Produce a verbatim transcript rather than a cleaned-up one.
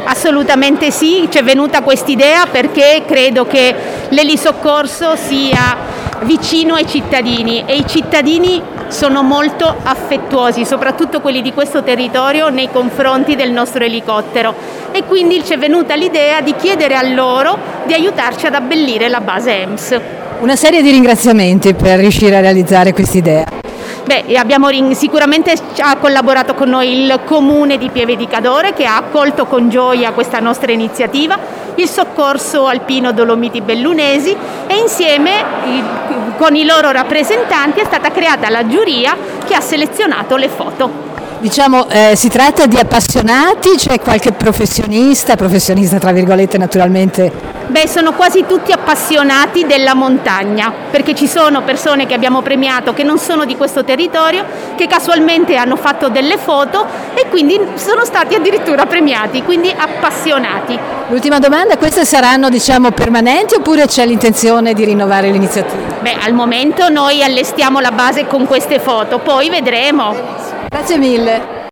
Assolutamente sì, ci è venuta quest'idea perché credo che l'elisoccorso sia vicino ai cittadini e i cittadini sono molto affettuosi, soprattutto quelli di questo territorio, nei confronti del nostro elicottero, e quindi ci è venuta l'idea di chiedere a loro di aiutarci ad abbellire la base E M S. Una serie di ringraziamenti per riuscire a realizzare quest'idea. Beh, abbiamo sicuramente ha collaborato con noi il Comune di Pieve di Cadore, che ha accolto con gioia questa nostra iniziativa, il Soccorso Alpino Dolomiti Bellunesi, e insieme con i loro rappresentanti è stata creata la giuria che ha selezionato le foto. Diciamo, eh, si tratta di appassionati, c'è qualche professionista, professionista tra virgolette naturalmente? Beh, sono quasi tutti appassionati della montagna, perché ci sono persone che abbiamo premiato che non sono di questo territorio, che casualmente hanno fatto delle foto e quindi sono stati addirittura premiati, quindi appassionati. L'ultima domanda, queste saranno diciamo permanenti oppure c'è l'intenzione di rinnovare l'iniziativa? Beh, al momento noi allestiamo la base con queste foto, poi vedremo. Grazie mille.